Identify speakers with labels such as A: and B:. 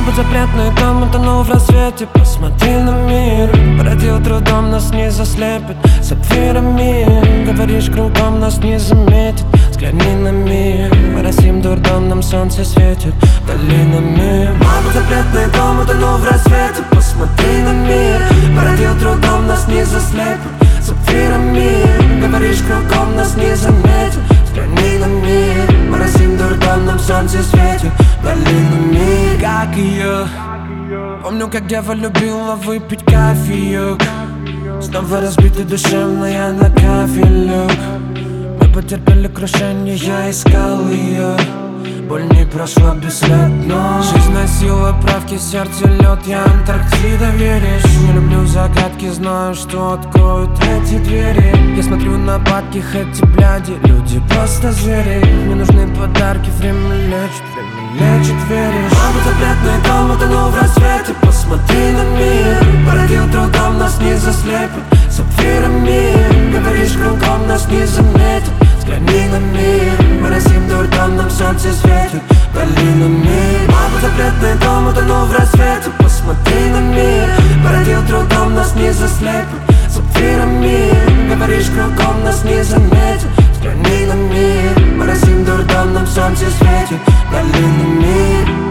A: Мабуть, запретный дом утонул в рассвете. Посмотри на мир, породил трудом, нас не заслепит сапфирами. Говоришь, кругом нас не заметит. Взгляни на мир, мы растим дурдом, нам солнце светит долинами. Мабуть, запретный дом утонул в рассвете. Посмотри на мир, породил трудом, нас не заслепит сапфирами. Говоришь, кругом нас не заметит. Взгляни на мир, мы растим дурдом, нам солнце светит долинами. Как ее, помню, как дева любила выпить кофеек. Снова разбитый душевная на кафелек. Мы потерпели крушение, я искал ее. Боль не прошла бесследно. Жизнь носила правки, сердце лед, я Антарктида, веришь? Не люблю загадки, знаю, что откроют эти двери. Я смотрю на падки, эти бляди, люди просто звери. Мне нужны подарки, время лечит, веришь? Мабуть, запретный дом утонул в рассвете. Посмотри на мир, породил трудом, нас не заслепит сапфирами. Говоришь, кругом нас не заметит. Взгляни на мир, мы растим дурдом, нам солнце светит долинами. Мабуть, запретный дом утонул в рассвете. Посмотри на мир, породил трудом, нас не заслепит сапфирами. Говоришь, кругом нас не заметит. Взгляни на мир, мы растим дурдом, нам солнце светит долинами.